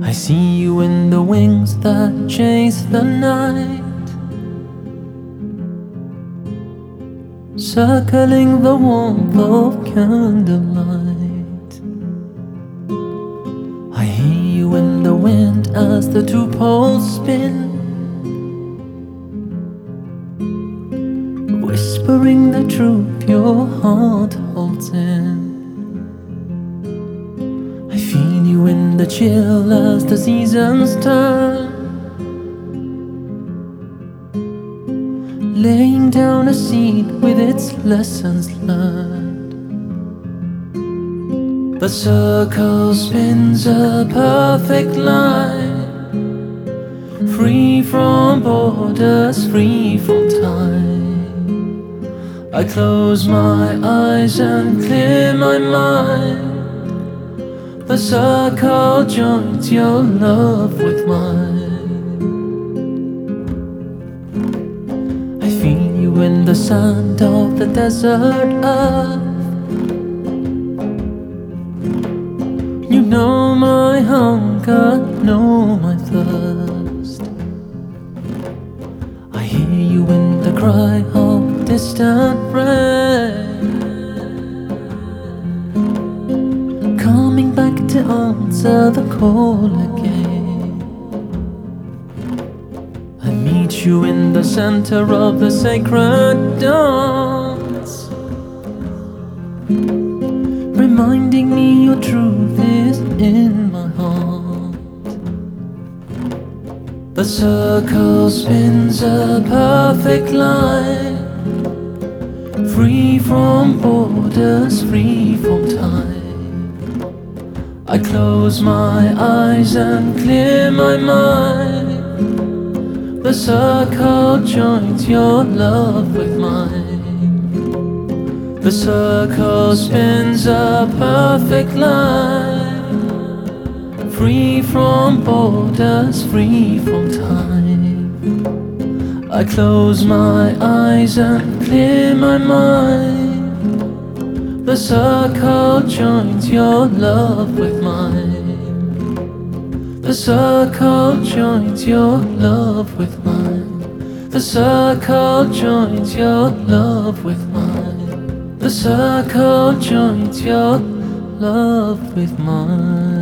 I see you in the wings that chase the night, circling the warmth of candlelight. I hear you in the wind as the two poles spin, whispering the truth your heart holds in. I feel you in the chill as the seasons turn, laying down a seed with its lessons learned. The circle spins a perfect line, free from borders, free from time. I close my eyes and clear my mind. The circle joins your love with mine. I feel you in the sand of the desert earth. You know my hunger, know my thirst. I hear you in the cry of distant rain, coming back to answer the call again. I meet you in the center of the sacred dance, reminding me your truth is in my heart. The circle spins a perfect line, free from borders, free from time. I close my eyes and clear my mind. The circle joins your love with mine. The circle spins a perfect line, free from borders, free from time. I close my eyes and clear my mind. The circle joins your love with mine. The circle joins your love with mine. The circle joins your love with mine. The circle joins your love with mine.